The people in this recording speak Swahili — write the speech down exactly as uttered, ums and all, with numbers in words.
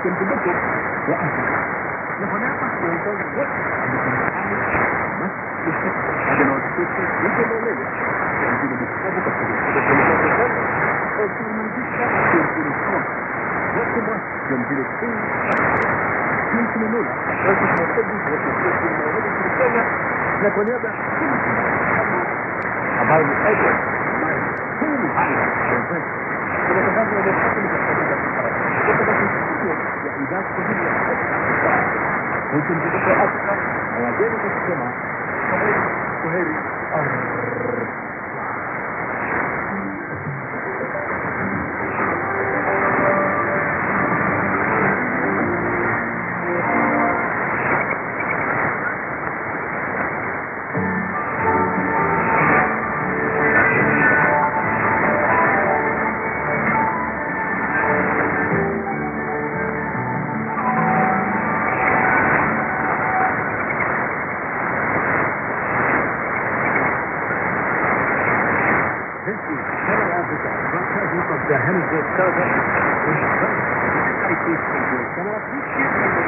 pintu betul. Ya, kenapa sih entonces? Mas, ada notifiasi itu boleh ya? Yang tidak bisa buka sendiri. Otomatis yang tidak semua. Waktu mas yang tidak semua. يمكن نقول لكن ما تبدو في المواد الفلسطينية لكن هذا أبعاد الأجل كل حاجة شوفان كما تفضل أن يتحكم في الحديثة في الحركة وكما تنسيه يعني ذات قدير ممكن تبقى أكثر وذلك السماء وهذه the Hemsworth Server, which is very, very, very, very, very, very, very,